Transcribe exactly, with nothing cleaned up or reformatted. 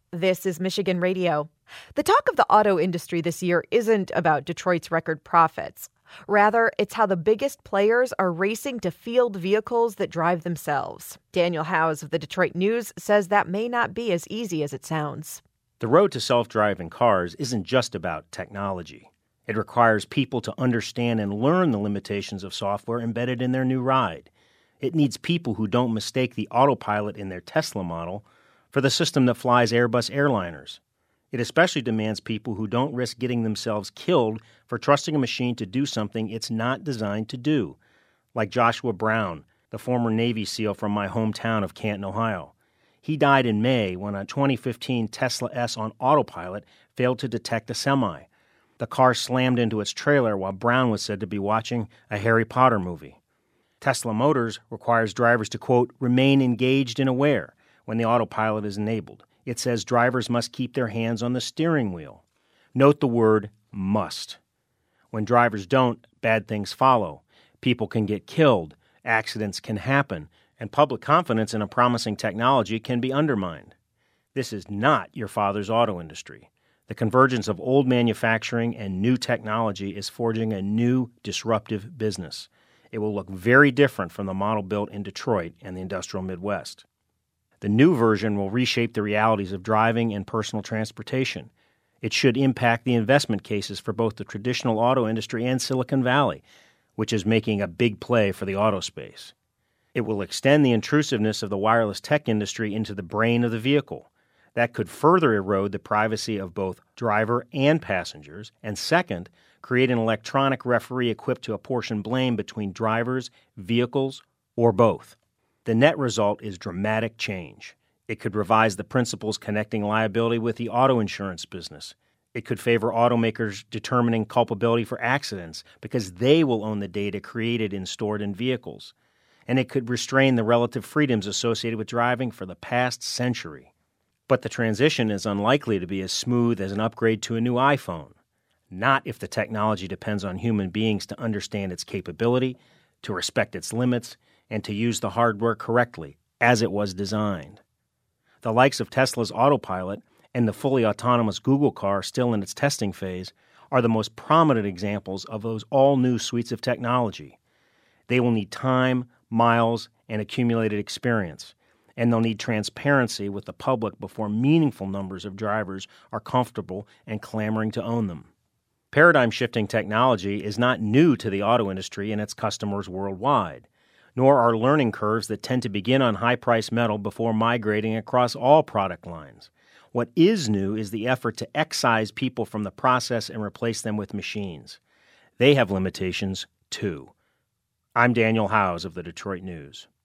This is Michigan Radio. The talk of the auto industry this year isn't about Detroit's record profits. Rather, it's how the biggest players are racing to field vehicles that drive themselves. Daniel Howes of the Detroit News says that may not be as easy as it sounds. The road to self-driving cars isn't just about technology. It requires people to understand and learn the limitations of software embedded in their new ride. It needs people who don't mistake the autopilot in their Tesla model for the system that flies Airbus airliners. It especially demands people who don't risk getting themselves killed for trusting a machine to do something it's not designed to do, like Joshua Brown, the former Navy SEAL from my hometown of Canton, Ohio. He died in May when a twenty fifteen Tesla S on autopilot failed to detect a semi. The car slammed into its trailer while Brown was said to be watching a Harry Potter movie. Tesla Motors requires drivers to, quote, remain engaged and aware when the autopilot is enabled. It says drivers must keep their hands on the steering wheel. Note the word must. When drivers don't, bad things follow. People can get killed, accidents can happen, and public confidence in a promising technology can be undermined. This is not your father's auto industry. The convergence of old manufacturing and new technology is forging a new disruptive business. It will look very different from the model built in Detroit and the industrial Midwest. The new version will reshape the realities of driving and personal transportation. It should impact the investment cases for both the traditional auto industry and Silicon Valley, which is making a big play for the auto space. It will extend the intrusiveness of the wireless tech industry into the brain of the vehicle. That could further erode the privacy of both driver and passengers, and second, create an electronic referee equipped to apportion blame between drivers, vehicles, or both. The net result is dramatic change. It could revise the principles connecting liability with the auto insurance business. It could favor automakers determining culpability for accidents because they will own the data created and stored in vehicles. And it could restrain the relative freedoms associated with driving for the past century. But the transition is unlikely to be as smooth as an upgrade to a new iPhone. Not if the technology depends on human beings to understand its capability, to respect its limits, and to use the hardware correctly, as it was designed. The likes of Tesla's autopilot and the fully autonomous Google car still in its testing phase are the most prominent examples of those all-new suites of technology. They will need time, miles, and accumulated experience, and they'll need transparency with the public before meaningful numbers of drivers are comfortable and clamoring to own them. Paradigm-shifting technology is not new to the auto industry and its customers worldwide, nor are learning curves that tend to begin on high-priced metal before migrating across all product lines. What is new is the effort to excise people from the process and replace them with machines. They have limitations, too. I'm Daniel Howes of the Detroit News.